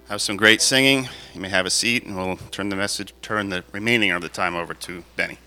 have some great singing. You may have a seat, and we'll turn the remaining of the time over to Benny.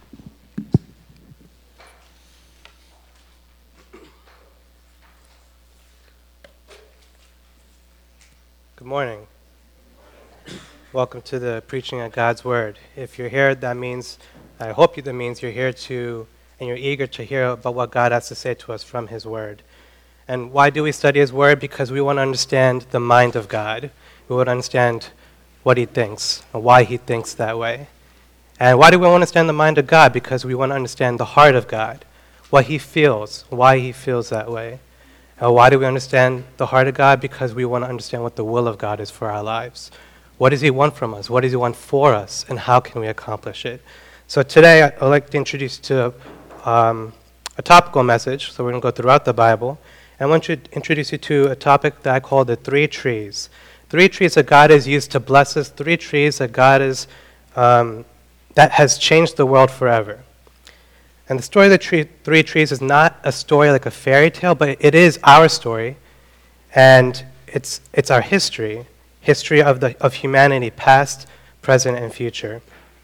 Good morning. Welcome to the preaching of God's Word. If you're here, that means you're here and you're eager to hear about what God has to say to us from His Word. And why do we study His Word? Because we want to understand the mind of God. We want to understand what He thinks and why He thinks that way. And why do we want to understand the mind of God? Because we want to understand the heart of God, what He feels, why He feels that way. And why do we understand the heart of God? Because we want to understand what the will of God is for our lives. What does He want from us? What does He want for us? And how can we accomplish it? So today, I'd like to introduce you to a topical message. So we're going to go throughout the Bible. And I want to introduce you to a topic that I call the three trees. 3 trees that God has used to bless us. 3 trees that God is, that has changed the world forever. And the story of the 3 trees is not a story like a fairy tale, but it is our story. And it's our history of humanity, past, present, and future.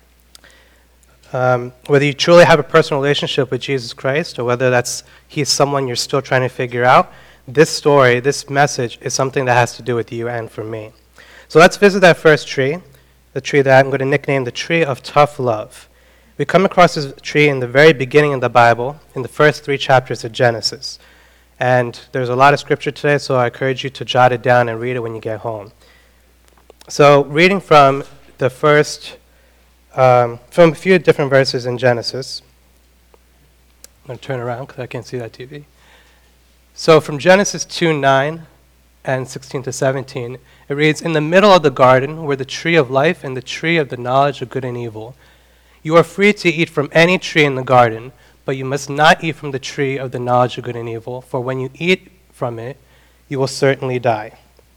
Whether you truly have a personal relationship with Jesus Christ, or whether He's someone you're still trying to figure out, this story, this message, is something that has to do with you and for me. So let's visit that first tree, the tree that I'm going to nickname the tree of tough love. We come across this tree in the very beginning of the Bible, in the first 3 chapters of Genesis. And there's a lot of scripture today, so I encourage you to jot it down and read it when you get home. So reading from from a few different verses in Genesis. I'm going to turn around because I can't see that TV. So from Genesis 2:9 and 16 to 17, it reads, "In the middle of the garden were the tree of life and the tree of the knowledge of good and evil. You are free to eat from any tree in the garden, but you must not eat from the tree of the knowledge of good and evil, for when you eat from it, you will certainly die."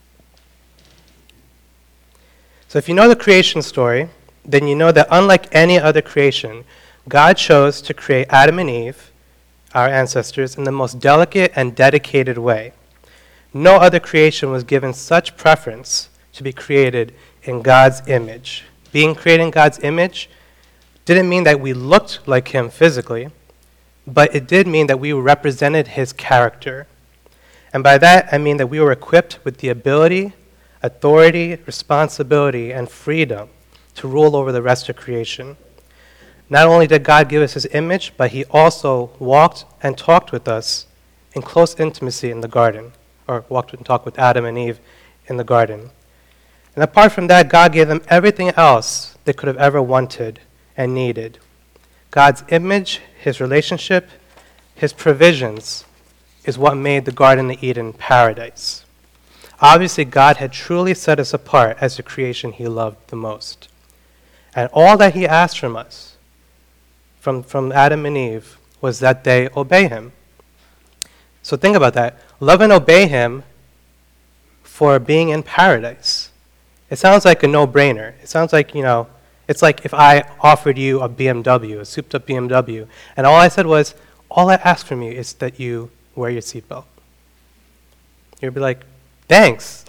So if you know the creation story, then you know that unlike any other creation, God chose to create Adam and Eve, our ancestors, in the most delicate and dedicated way. No other creation was given such preference to be created in God's image. Being created in God's image didn't mean that we looked like Him physically, but it did mean that we represented His character. And by that, I mean that we were equipped with the ability, authority, responsibility, and freedom to rule over the rest of creation. Not only did God give us His image, but He also walked and talked with us in close intimacy in the garden, or walked and talked with Adam and Eve in the garden. And apart from that, God gave them everything else they could have ever wanted and needed. God's image, His relationship, His provisions is what made the Garden of Eden paradise. Obviously, God had truly set us apart as the creation He loved the most. And all that He asked from us, from Adam and Eve, was that they obey Him. So think about that. Love and obey Him for being in paradise. It sounds like a no-brainer. It sounds like, it's like if I offered you a BMW, a souped-up BMW, and all I said was, all I ask from you is that you wear your seatbelt. You'd be like, thanks.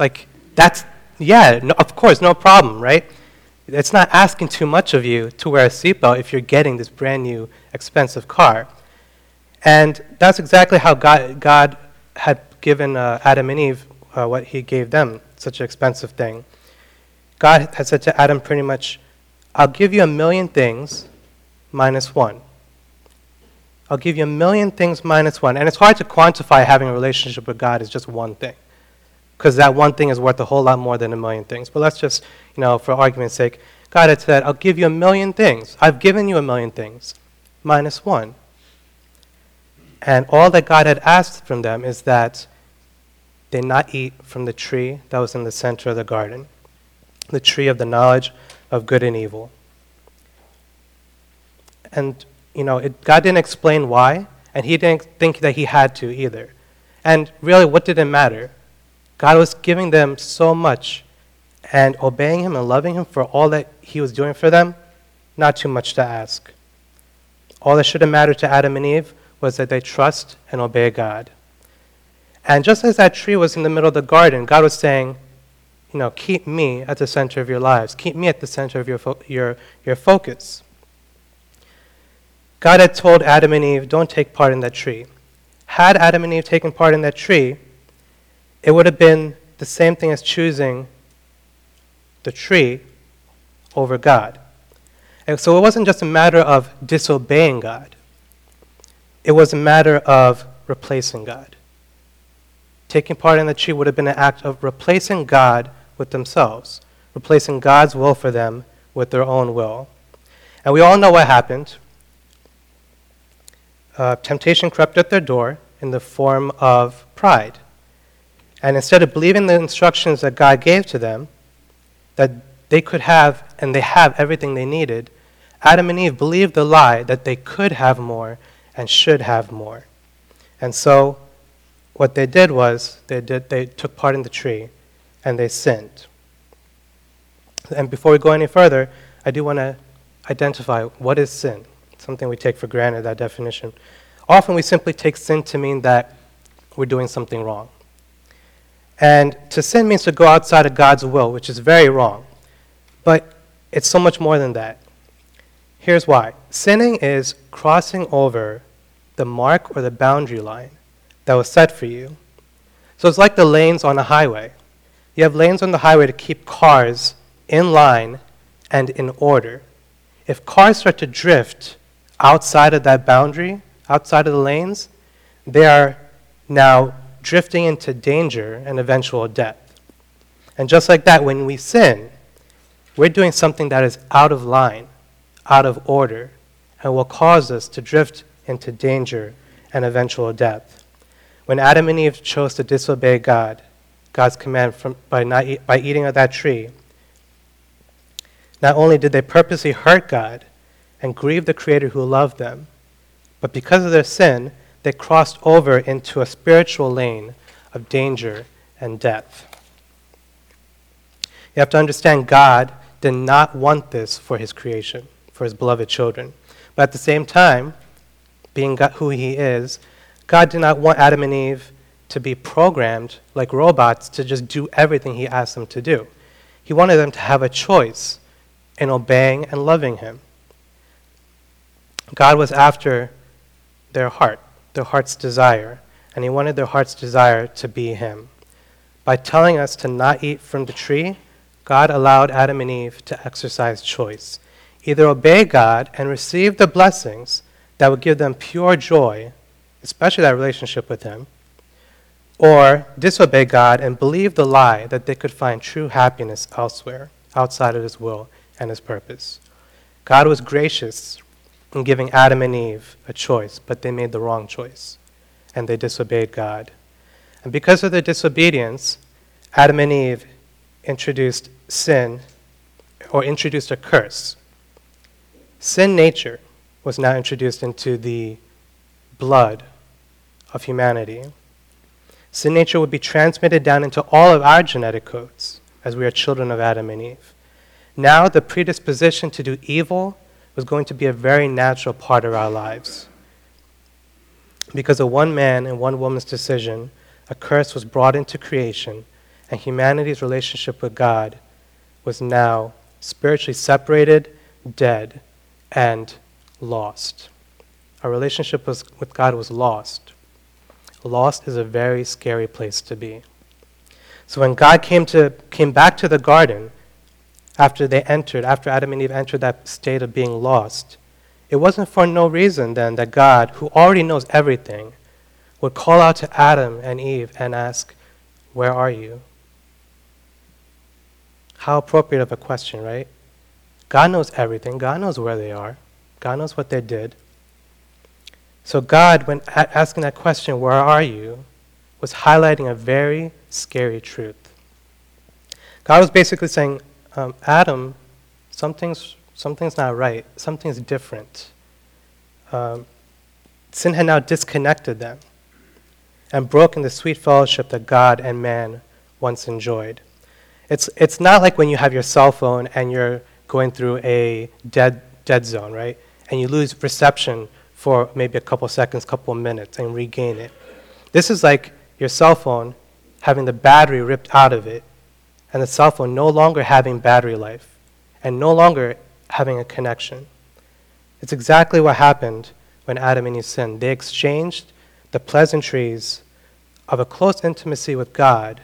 Of course, no problem, right? It's not asking too much of you to wear a seatbelt if you're getting this brand new expensive car. And that's exactly how God had given Adam and Eve what He gave them, such an expensive thing. God had said to Adam pretty much, I'll give you 1,000,000 things minus one. I'll give you 1,000,000 things minus one. And it's hard to quantify having a relationship with God as just one thing, because that one thing is worth a whole lot more than 1,000,000 things. But let's just, for argument's sake, God had said, I'll give you 1,000,000 things. I've given you 1,000,000 things, minus one. And all that God had asked from them is that they not eat from the tree that was in the center of the garden, the tree of the knowledge of good and evil. And, God didn't explain why, and He didn't think that He had to either. And really, what did it matter? God was giving them so much, and obeying Him and loving Him for all that He was doing for them, not too much to ask. All that should have mattered to Adam and Eve was that they trust and obey God. And just as that tree was in the middle of the garden, God was saying, keep me at the center of your lives. Keep me at the center of your focus. God had told Adam and Eve, don't take part in that tree. Had Adam and Eve taken part in that tree, it would have been the same thing as choosing the tree over God. And so it wasn't just a matter of disobeying God. It was a matter of replacing God. Taking part in the tree would have been an act of replacing God with themselves, replacing God's will for them with their own will. And we all know what happened. Temptation crept at their door in the form of pride. And instead of believing the instructions that God gave to them, that they could have and they have everything they needed, Adam and Eve believed the lie that they could have more and should have more. And so what they did was they took part in the tree and they sinned. And before we go any further, I do want to identify what is sin. It's something we take for granted, that definition. Often we simply take sin to mean that we're doing something wrong. And to sin means to go outside of God's will, which is very wrong. But it's so much more than that. Here's why. Sinning is crossing over the mark or the boundary line that was set for you. So it's like the lanes on a highway. You have lanes on the highway to keep cars in line and in order. If cars start to drift outside of that boundary, outside of the lanes, they are now drifting into danger and eventual death. And just like that, when we sin, we're doing something that is out of line, out of order, and will cause us to drift into danger and eventual death. When Adam and Eve chose to disobey God's command by eating of that tree, not only did they purposely hurt God and grieve the Creator who loved them, but because of their sin, they crossed over into a spiritual lane of danger and death. You have to understand God did not want this for his creation, for his beloved children. But at the same time, being God, who he is, God did not want Adam and Eve to be programmed like robots to just do everything he asked them to do. He wanted them to have a choice in obeying and loving him. God was after their heart's desire, and he wanted their heart's desire to be him. By telling us to not eat from the tree, God allowed Adam and Eve to exercise choice. Either obey God and receive the blessings that would give them pure joy, especially that relationship with him, or disobey God and believe the lie that they could find true happiness elsewhere, outside of his will and his purpose. God was gracious in giving Adam and Eve a choice, but they made the wrong choice, and they disobeyed God. And because of their disobedience, Adam and Eve introduced sin, or introduced a curse. Sin nature was now introduced into the blood of humanity. Sin nature would be transmitted down into all of our genetic codes as we are children of Adam and Eve. Now the predisposition to do evil was going to be a very natural part of our lives. Because of one man and one woman's decision, a curse was brought into creation, and humanity's relationship with God was now spiritually separated, dead, and lost. Our relationship with God was lost. Lost is a very scary place to be. So when God came back to the garden, after Adam and Eve entered that state of being lost, it wasn't for no reason then that God, who already knows everything, would call out to Adam and Eve and ask, "Where are you?" How appropriate of a question, right? God knows everything. God knows where they are. God knows what they did. So God, when asking that question, "Where are you?" was highlighting a very scary truth. God was basically saying, Adam, something's not right. Something's different. Sin had now disconnected them and broken the sweet fellowship that God and man once enjoyed. It's not like when you have your cell phone and you're going through a dead zone, right? And you lose reception for maybe a couple seconds, couple minutes, and regain it. This is like your cell phone having the battery ripped out of it and the cell phone no longer having battery life and no longer having a connection. It's exactly what happened when Adam and Eve sinned. They exchanged the pleasantries of a close intimacy with God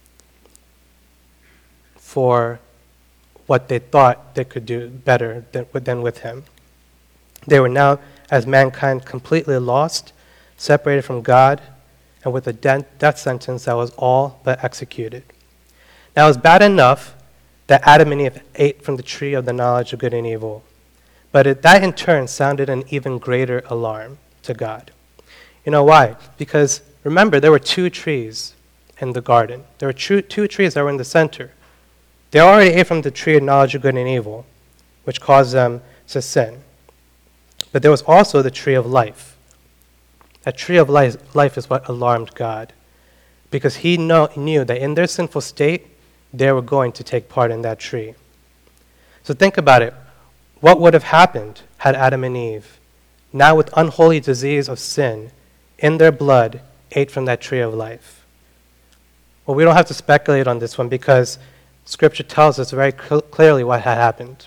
for what they thought they could do better than with Him. They were now, as mankind, completely lost, separated from God, and with a death sentence that was all but executed. Now, it was bad enough that Adam and Eve ate from the tree of the knowledge of good and evil, but that in turn sounded an even greater alarm to God. You know why? Because remember, there were two trees in the garden. There were two trees that were in the center. They already ate from the tree of knowledge of good and evil, which caused them to sin. But there was also the tree of life. That tree of life is what alarmed God, because He knew that in their sinful state, they were going to take part in that tree. So think about it. What would have happened had Adam and Eve, now with unholy disease of sin in their blood, ate from that tree of life? Well, we don't have to speculate on this one because Scripture tells us very clearly what had happened.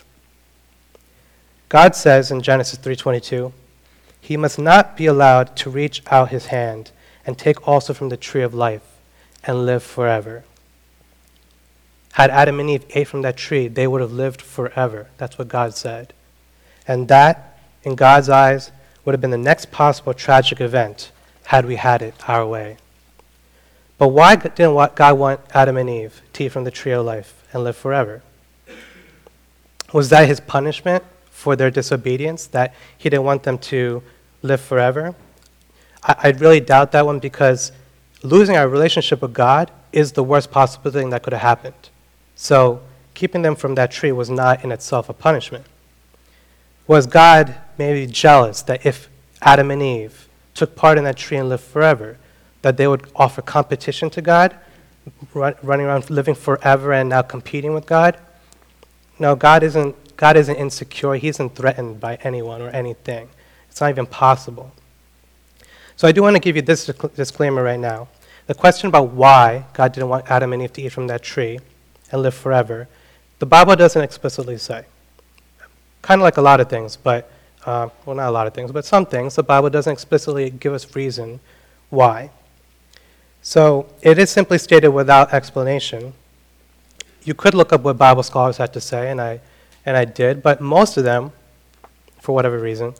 God says in Genesis 3:22, "He must not be allowed to reach out his hand and take also from the tree of life and live forever." Had Adam and Eve ate from that tree, they would have lived forever. That's what God said. And that, in God's eyes, would have been the next possible tragic event had we had it our way. But why didn't God want Adam and Eve to eat from the tree of life and live forever? Was that His punishment for their disobedience, that He didn't want them to live forever? I really doubt that one, because losing our relationship with God is the worst possible thing that could have happened. So keeping them from that tree was not in itself a punishment. Was God maybe jealous that if Adam and Eve took part in that tree and lived forever, that they would offer competition to God, running around living forever and now competing with God? No, God isn't insecure. He isn't threatened by anyone or anything. It's not even possible. So I do want to give you this disclaimer right now. The question about why God didn't want Adam and Eve to eat from that tree and live forever, the Bible doesn't explicitly say. Kind of like a lot of things, but, well, not a lot of things, but some things, the Bible doesn't explicitly give us reason why. So it is simply stated without explanation. You could look up what Bible scholars had to say, and I did, but most of them, for whatever reason,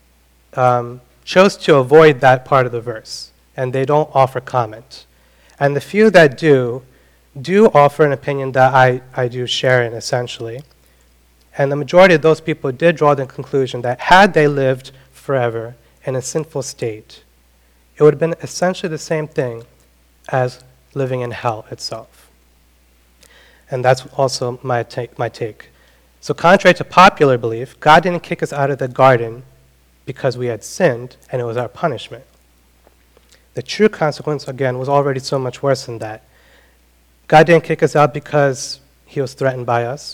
chose to avoid that part of the verse, and they don't offer comment. And the few that do offer an opinion that I do share in, essentially. And the majority of those people did draw the conclusion that had they lived forever in a sinful state, it would have been essentially the same thing as living in hell itself. And that's also my take. So contrary to popular belief, God didn't kick us out of the garden because we had sinned and it was our punishment. The true consequence, again, was already so much worse than that. God didn't kick us out because He was threatened by us.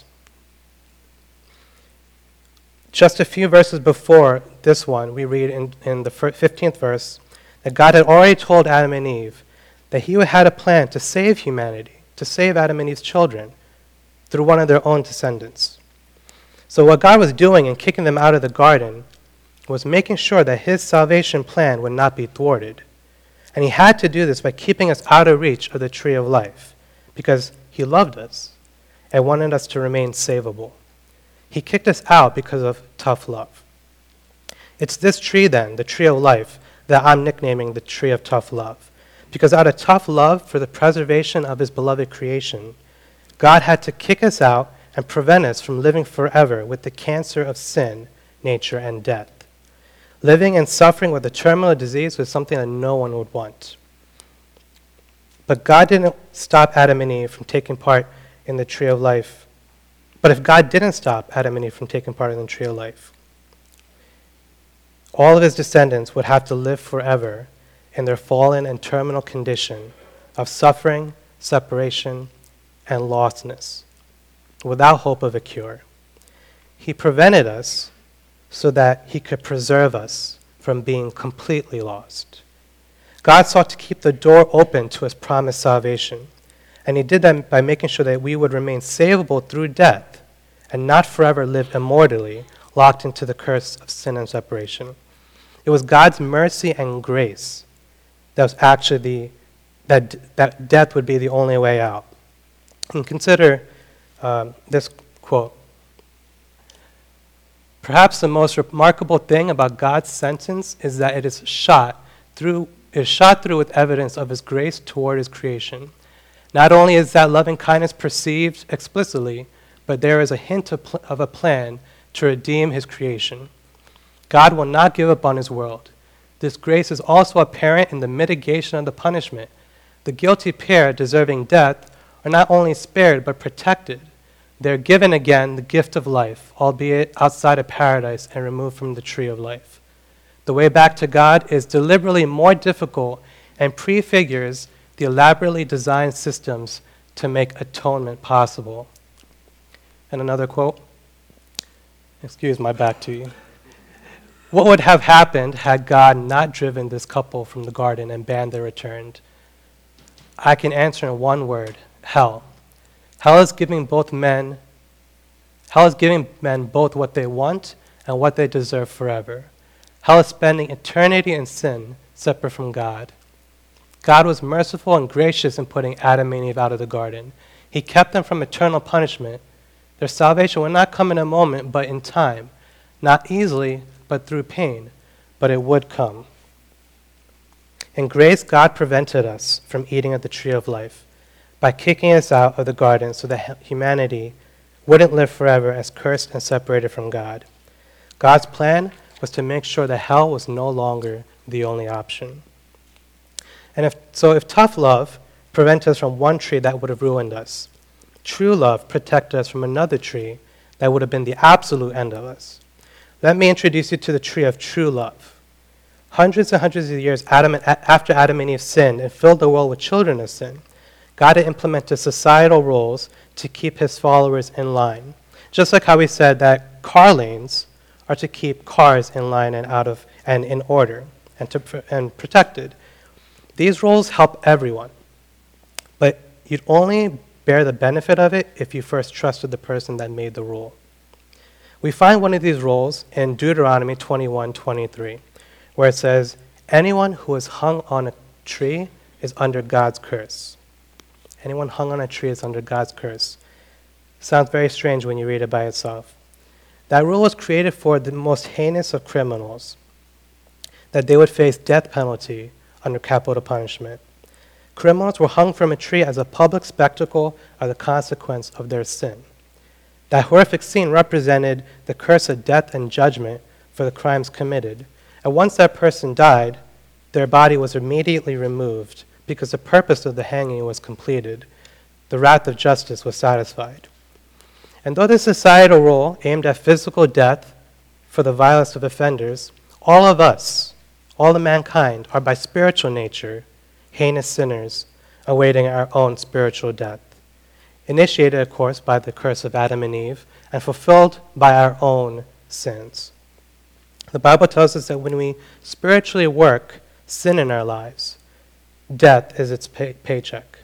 Just a few verses before this one, we read in the 15th verse that God had already told Adam and Eve that He had a plan to save humanity, to save Adam and Eve's children through one of their own descendants. So what God was doing in kicking them out of the garden was making sure that His salvation plan would not be thwarted. And He had to do this by keeping us out of reach of the tree of life, because He loved us and wanted us to remain savable. He kicked us out because of tough love. It's this tree then, the tree of life, that I'm nicknaming the tree of tough love. Because out of tough love for the preservation of His beloved creation, God had to kick us out and prevent us from living forever with the cancer of sin, nature, and death. Living and suffering with a terminal disease was something that no one would want. But God didn't stop Adam and Eve from taking part in the tree of life. But if God didn't stop Adam and Eve from taking part in the tree of life, all of His descendants would have to live forever in their fallen and terminal condition of suffering, separation, and lostness, without hope of a cure. He prevented us so that He could preserve us from being completely lost. God sought to keep the door open to His promised salvation, And he did that by making sure that we would remain savable through death and not forever live immortally, locked into the curse of sin and separation. It was God's mercy and grace that was actually that death would be the only way out. And consider this quote. Perhaps the most remarkable thing about God's sentence is that it is shot through with evidence of his grace toward his creation. Not only is that loving kindness perceived explicitly, but there is a hint of a plan to redeem his creation. God will not give up on his world. This grace is also apparent in the mitigation of the punishment. The guilty pair deserving death are not only spared but protected. They're given again the gift of life, albeit outside of paradise and removed from the tree of life. The way back to God is deliberately more difficult and prefigures the elaborately designed systems to make atonement possible. And another quote. Excuse my back to you. What would have happened had God not driven this couple from the garden and banned their return? I can answer in one word: hell. Hell is giving men both what they want and what they deserve forever. Hell is spending eternity in sin, separate from God. God was merciful and gracious in putting Adam and Eve out of the garden. He kept them from eternal punishment. Their salvation would not come in a moment, but in time. Not easily, but through pain. But it would come. In grace, God prevented us from eating of the tree of life by kicking us out of the garden so that humanity wouldn't live forever as cursed and separated from God. God's plan was to make sure that hell was no longer the only option. And if tough love prevented us from one tree that would have ruined us, true love protected us from another tree that would have been the absolute end of us. Let me introduce you to the tree of true love. Hundreds and hundreds of years after Adam and Eve sinned and filled the world with children of sin, God had implemented societal rules to keep his followers in line. Just like how we said that car lanes are to keep cars in line and in order and protected. These rules help everyone, but you'd only bear the benefit of it if you first trusted the person that made the rule. We find one of these rules in Deuteronomy 21:23, where it says, "Anyone who is hung on a tree is under God's curse." Anyone hung on a tree is under God's curse. Sounds very strange when you read it by itself. That rule was created for the most heinous of criminals, that they would face death penalty under capital punishment. Criminals were hung from a tree as a public spectacle of the consequence of their sin. That horrific scene represented the curse of death and judgment for the crimes committed. And once that person died, their body was immediately removed because the purpose of the hanging was completed. The wrath of justice was satisfied. And though the societal rule aimed at physical death for the vilest of offenders, all of us, all of mankind, are by spiritual nature heinous sinners awaiting our own spiritual death, initiated, of course, by the curse of Adam and Eve and fulfilled by our own sins. The Bible tells us that when we spiritually work sin in our lives, death is its paycheck.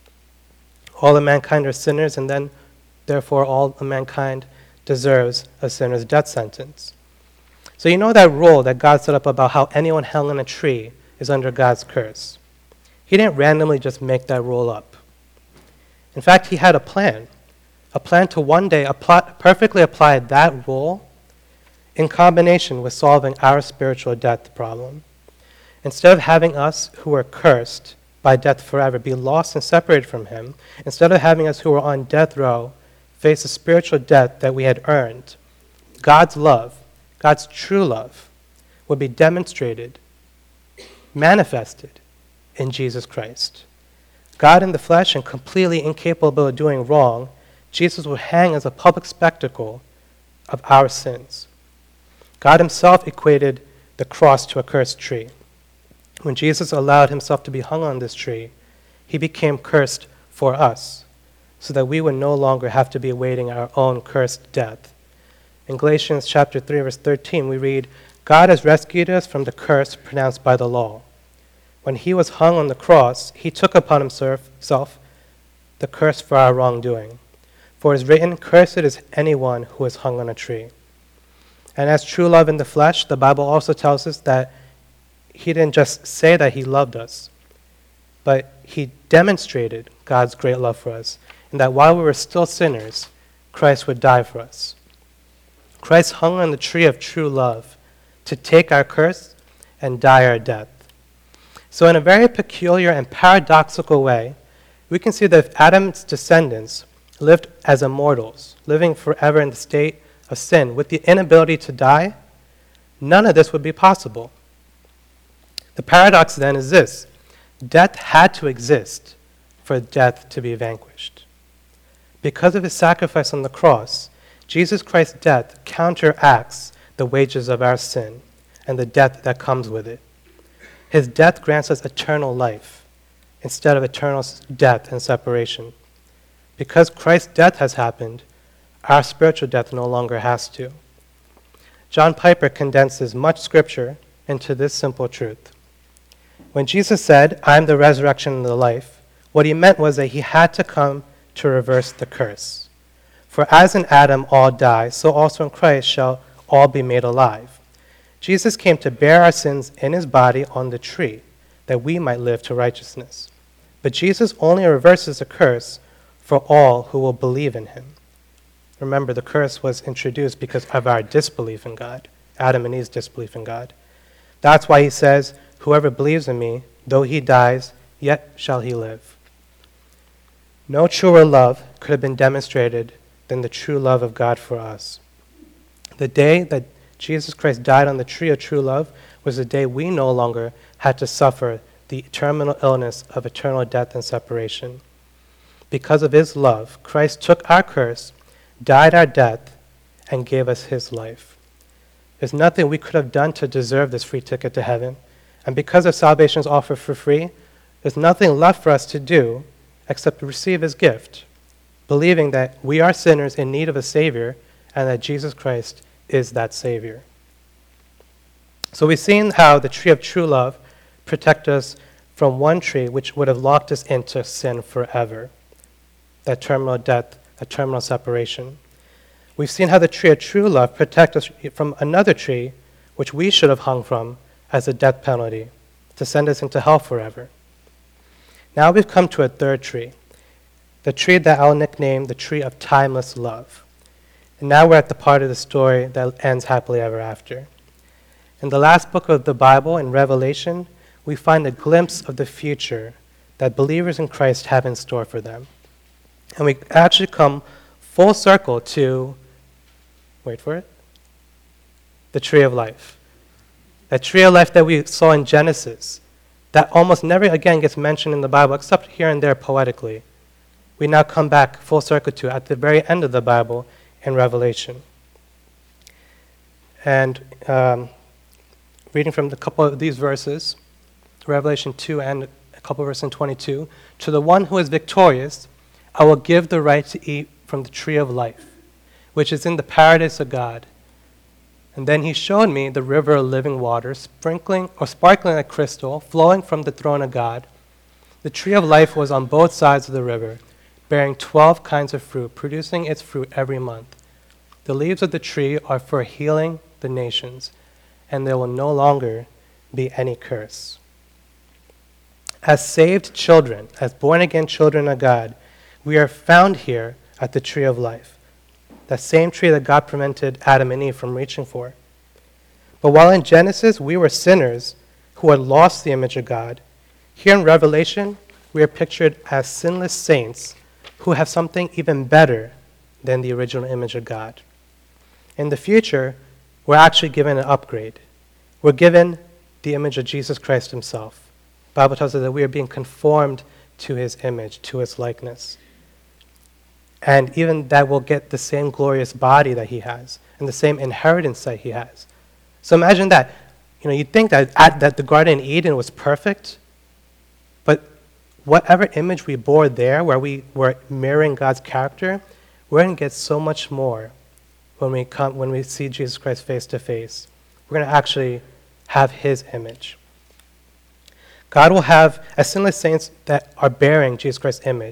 All of mankind are sinners, and then, therefore, all of mankind deserves a sinner's death sentence. So you know that rule that God set up about how anyone hung on a tree is under God's curse. He didn't randomly just make that rule up. In fact, he had a plan to one day perfectly apply that rule in combination with solving our spiritual death problem. Instead of having us who are cursed by death forever be lost and separated from him, instead of having us who are on death row face a spiritual death that we had earned, God's love, God's true love, would be demonstrated, manifested in Jesus Christ. God in the flesh and completely incapable of doing wrong, Jesus would hang as a public spectacle of our sins. God himself equated the cross to a cursed tree. When Jesus allowed himself to be hung on this tree, he became cursed for us, so that we would no longer have to be awaiting our own cursed death. In Galatians chapter 3, verse 13, we read, "God has rescued us from the curse pronounced by the law. When he was hung on the cross, he took upon himself the curse for our wrongdoing. For it is written, "Cursed is anyone who is hung on a tree." And as true love in the flesh, the Bible also tells us that he didn't just say that he loved us, but he demonstrated God's great love for us, and that while we were still sinners, Christ would die for us. Christ hung on the tree of true love to take our curse and die our death. So in a very peculiar and paradoxical way, we can see that if Adam's descendants lived as immortals, living forever in the state of sin with the inability to die, none of this would be possible. The paradox then is this: death had to exist for death to be vanquished. Because of his sacrifice on the cross, Jesus Christ's death counteracts the wages of our sin and the death that comes with it. His death grants us eternal life instead of eternal death and separation. Because Christ's death has happened, our spiritual death no longer has to. John Piper condenses much scripture into this simple truth. When Jesus said, "I am the resurrection and the life," what he meant was that he had to come to reverse the curse. For as in Adam all die, so also in Christ shall all be made alive. Jesus came to bear our sins in his body on the tree, that we might live to righteousness. But Jesus only reverses the curse for all who will believe in him. Remember, the curse was introduced because of our disbelief in God, Adam and Eve's disbelief in God. That's why he says, "Whoever believes in me, though he dies, yet shall he live." No truer love could have been demonstrated than the true love of God for us. The day that Jesus Christ died on the tree of true love was the day we no longer had to suffer the terminal illness of eternal death and separation. Because of his love, Christ took our curse, died our death, and gave us his life. There's nothing we could have done to deserve this free ticket to heaven, and because of salvation's offer for free, there's nothing left for us to do except to receive his gift, believing that we are sinners in need of a Savior and that Jesus Christ is that Savior. So we've seen how the tree of true love protects us from one tree which would have locked us into sin forever, that terminal death, a terminal separation. We've seen how the tree of true love protects us from another tree which we should have hung from as a death penalty, to send us into hell forever. Now we've come to a third tree, the tree that I'll nickname the tree of timeless love. And now we're at the part of the story that ends happily ever after. In the last book of the Bible, in Revelation, we find a glimpse of the future that believers in Christ have in store for them. And we actually come full circle to, wait for it, the tree of life. That tree of life that we saw in Genesis, that almost never again gets mentioned in the Bible, except here and there poetically. We now come back full circle to at the very end of the Bible in Revelation. And reading from a couple of these verses, Revelation 2 and a couple of verses in 22, "To the one who is victorious, I will give the right to eat from the tree of life, which is in the paradise of God. And then he showed me the river of living water, sparkling like crystal, flowing from the throne of God. The tree of life was on both sides of the river, bearing 12 kinds of fruit, producing its fruit every month. The leaves of the tree are for healing the nations, and there will no longer be any curse." As saved children, as born-again children of God, we are found here at the tree of life, that same tree that God prevented Adam and Eve from reaching for. But while in Genesis we were sinners who had lost the image of God, here in Revelation we are pictured as sinless saints who have something even better than the original image of God. In the future, we're actually given an upgrade. We're given the image of Jesus Christ himself. The Bible tells us that we are being conformed to his image, to his likeness. And even that we'll get the same glorious body that he has and the same inheritance that he has. So imagine that. You'd think that the Garden of Eden was perfect, but whatever image we bore there, where we were mirroring God's character, we're going to get so much more when we see Jesus Christ face to face. We're going to actually have his image. God will have, as sinless saints that are bearing Jesus Christ's image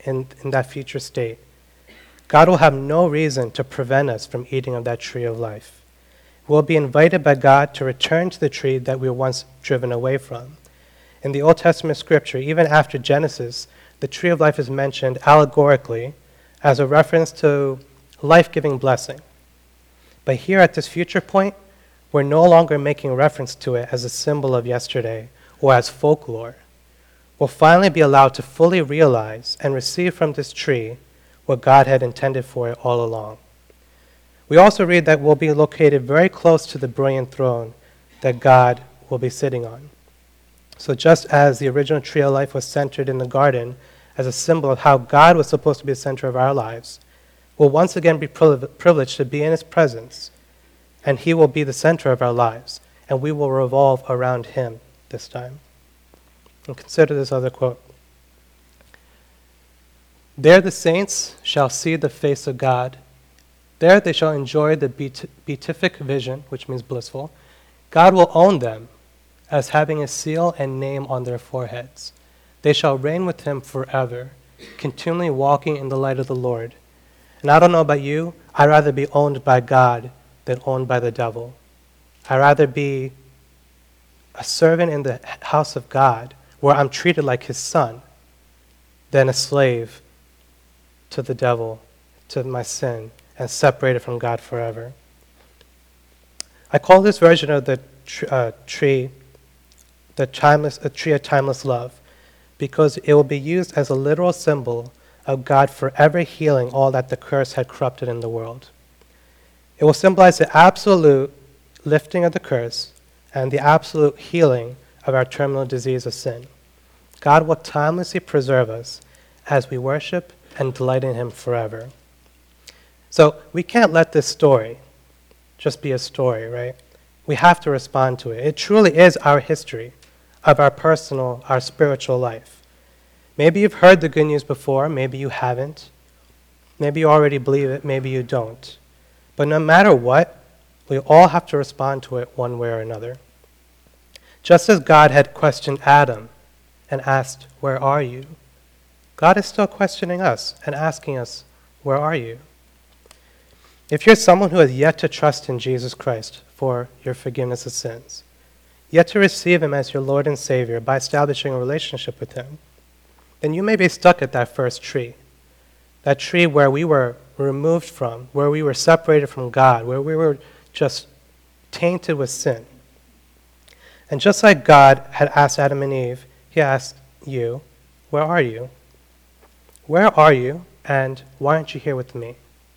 in that future state, God will have no reason to prevent us from eating of that tree of life. We'll be invited by God to return to the tree that we were once driven away from. In the Old Testament scripture, even after Genesis, the tree of life is mentioned allegorically as a reference to life-giving blessing. But here at this future point, we're no longer making reference to it as a symbol of yesterday or as folklore. We'll finally be allowed to fully realize and receive from this tree what God had intended for it all along. We also read that we'll be located very close to the brilliant throne that God will be sitting on. So just as the original tree of life was centered in the garden as a symbol of how God was supposed to be the center of our lives, we'll once again be privileged to be in his presence, and he will be the center of our lives, and we will revolve around him this time. And consider this other quote. There the saints shall see the face of God. There they shall enjoy the beatific vision, which means blissful. God will own them as having a seal and name on their foreheads. They shall reign with him forever, continually walking in the light of the Lord. And I don't know about you, I'd rather be owned by God than owned by the devil. I'd rather be a servant in the house of God where I'm treated like his son than a slave to the devil, to my sin, and separated from God forever. I call this version of the tree a tree of timeless love, because it will be used as a literal symbol of God forever healing all that the curse had corrupted in the world. It will symbolize the absolute lifting of the curse and the absolute healing of our terminal disease of sin. God will timelessly preserve us as we worship and delight in him forever. So we can't let this story just be a story, right? We have to respond to it. It truly is our history of our personal, our spiritual life. Maybe you've heard the good news before, maybe you haven't. Maybe you already believe it, maybe you don't. But no matter what, we all have to respond to it one way or another. Just as God had questioned Adam and asked, "Where are you?" God is still questioning us and asking us, "Where are you?" If you're someone who has yet to trust in Jesus Christ for your forgiveness of sins, yet to receive him as your Lord and Savior by establishing a relationship with him, then you may be stuck at that first tree, that tree where we were removed from, where we were separated from God, where we were just tainted with sin. And just like God had asked Adam and Eve, he asked you, "Where are you? Where are you, and why aren't you here with me?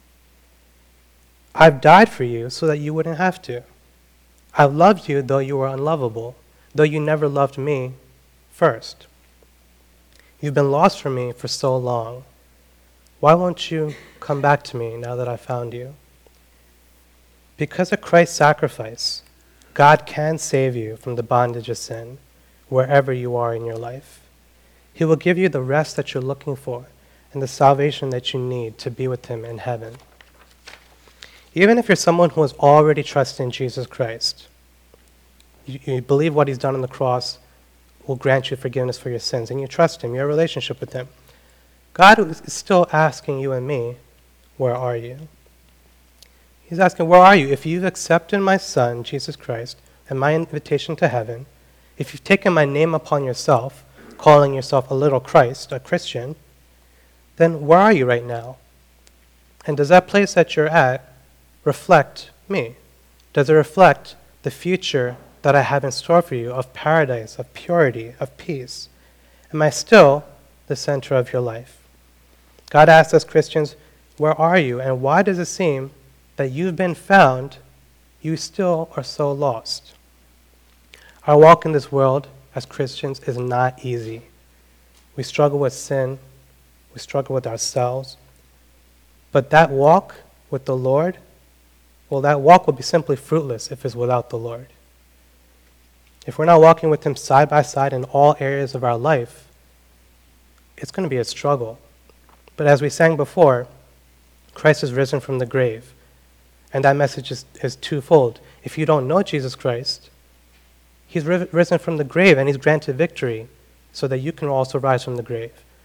I've died for you so that you wouldn't have to. I've loved you though you were unlovable, though you never loved me first. You've been lost from me for so long. Why won't you come back to me now that I found you?" Because of Christ's sacrifice, God can save you from the bondage of sin wherever you are in your life. He will give you the rest that you're looking for and the salvation that you need to be with him in heaven. Even if you're someone who has already trusted in Jesus Christ, you believe what he's done on the cross will grant you forgiveness for your sins, and you trust him, your relationship with him, God is still asking you and me, "Where are you?" He's asking, "Where are you? If you've accepted my Son, Jesus Christ, and my invitation to heaven, if you've taken my name upon yourself, calling yourself a little Christ, a Christian, then where are you right now? And does that place that you're at reflect me? Does it reflect the future that I have in store for you of paradise, of purity, of peace? Am I still the center of your life?" God asks us Christians, "Where are you? And why does it seem that you've been found, you still are so lost?" Our walk in this world as Christians is not easy. We struggle with sin. We struggle with ourselves. But that walk with the Lord, well, that walk will be simply fruitless if it's without the Lord. If we're not walking with him side by side in all areas of our life, it's going to be a struggle. But as we sang before, Christ is risen from the grave. And that message is twofold. If you don't know Jesus Christ, he's risen from the grave and he's granted victory so that you can also rise from the grave.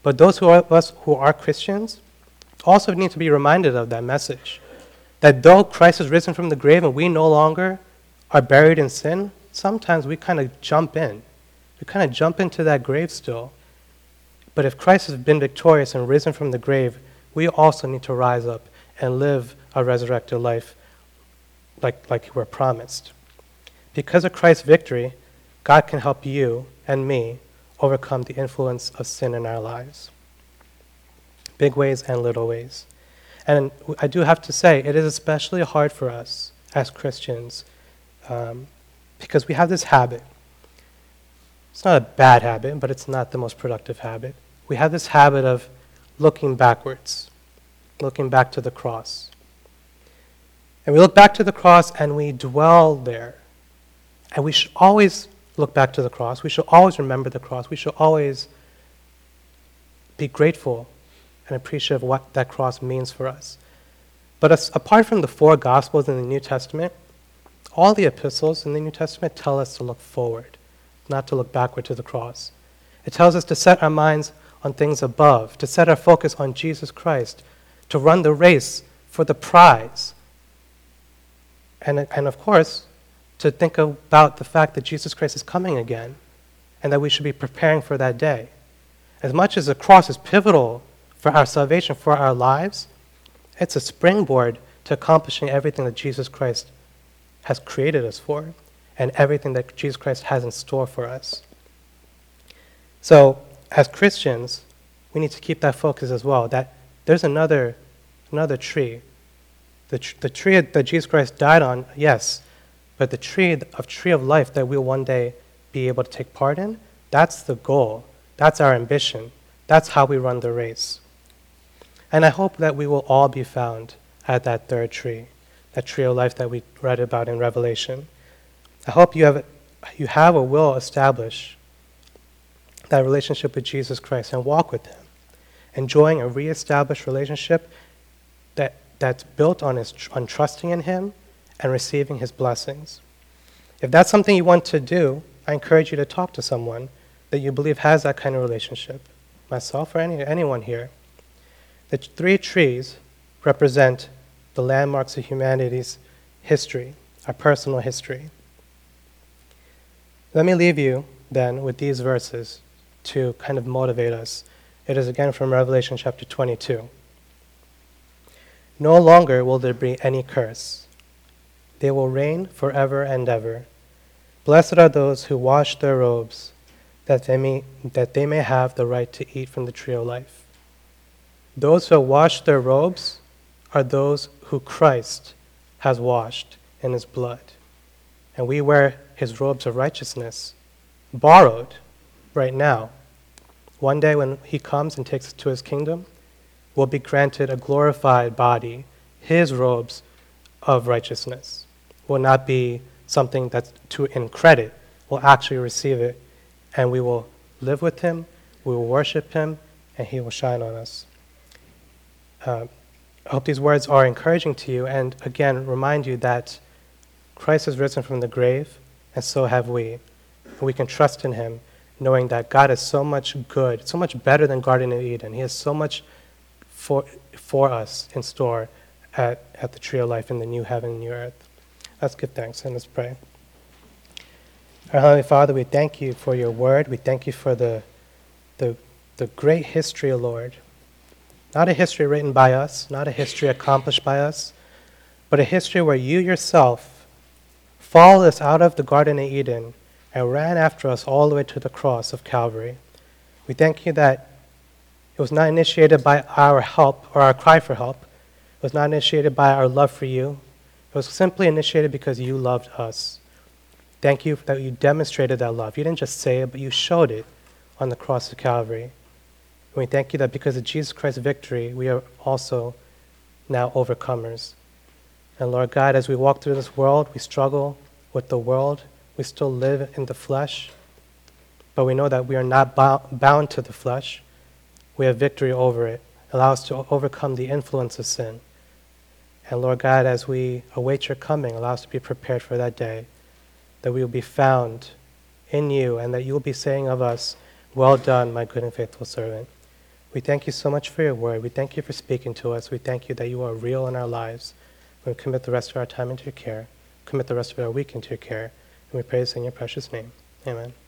But those of us who are Christians also need to be reminded of that message. That though Christ is risen from the grave and we no longer are buried in sin, sometimes we kind of jump in. We kind of jump into that grave still. But if Christ has been victorious and risen from the grave, we also need to rise up and live a resurrected life like we're promised. Because of Christ's victory, God can help you and me overcome the influence of sin in our lives. Big ways and little ways. And I do have to say, it is especially hard for us as Christians because we have this habit. It's not a bad habit, but it's not the most productive habit. We have this habit of looking backwards, looking back to the cross. And we look back to the cross and we dwell there. And we should always look back to the cross. We should always remember the cross. We should always be grateful and appreciative of what that cross means for us. But apart from the 4 Gospels in the New Testament, all the epistles in the New Testament tell us to look forward, not to look backward to the cross. It tells us to set our minds on things above, to set our focus on Jesus Christ, to run the race for the prize. And of course, to think about the fact that Jesus Christ is coming again and that we should be preparing for that day. As much as the cross is pivotal for our salvation, for our lives, it's a springboard to accomplishing everything that Jesus Christ has created us for and everything that Jesus Christ has in store for us. So, as Christians, we need to keep that focus as well, that there's another tree. The tree that Jesus Christ died on, yes, but the tree of life that we'll one day be able to take part in, that's the goal. That's our ambition. That's how we run the race. And I hope that we will all be found at that third tree, that tree of life that we read about in Revelation. I hope you have or will establish that relationship with Jesus Christ and walk with him, enjoying a reestablished relationship that's built on trusting in him and receiving his blessings. If that's something you want to do, I encourage you to talk to someone that you believe has that kind of relationship, myself or anyone here. The 3 trees represent the landmarks of humanity's history, our personal history. Let me leave you then with these verses to kind of motivate us. It is again from Revelation chapter 22. No longer will there be any curse. They will reign forever and ever. Blessed are those who wash their robes, that they may have the right to eat from the tree of life. Those who have washed their robes are those who Christ has washed in his blood. And we wear his robes of righteousness, borrowed right now. One day when he comes and takes us to his kingdom, we'll be granted a glorified body, his robes of righteousness. Will not be something that's in credit. We'll actually receive it, and we will live with him, we will worship him, and he will shine on us. I hope these words are encouraging to you, and again, remind you that Christ has risen from the grave, and so have we. And we can trust in him, knowing that God is so much good, so much better than Garden of Eden. He has so much for us in store at the tree of life in the new heaven and new earth. Let's give thanks and let's pray. Our Heavenly Father, we thank you for your word. We thank you for the great history, Lord. Not a history written by us, not a history accomplished by us, but a history where you yourself followed us out of the Garden of Eden and ran after us all the way to the cross of Calvary. We thank you that it was not initiated by our help or our cry for help. It was not initiated by our love for you. It was simply initiated because you loved us. Thank you that you demonstrated that love. You didn't just say it, but you showed it on the cross of Calvary. And we thank you that because of Jesus Christ's victory, we are also now overcomers. And Lord God, as we walk through this world, we struggle with the world. We still live in the flesh. But we know that we are not bound to the flesh. We have victory over it. Allow us to overcome the influence of sin. And Lord God, as we await your coming, allow us to be prepared for that day, that we will be found in you and that you will be saying of us, "Well done, my good and faithful servant." We thank you so much for your word. We thank you for speaking to us. We thank you that you are real in our lives. We commit the rest of our time into your care, commit the rest of our week into your care, and we pray this in your precious name. Amen.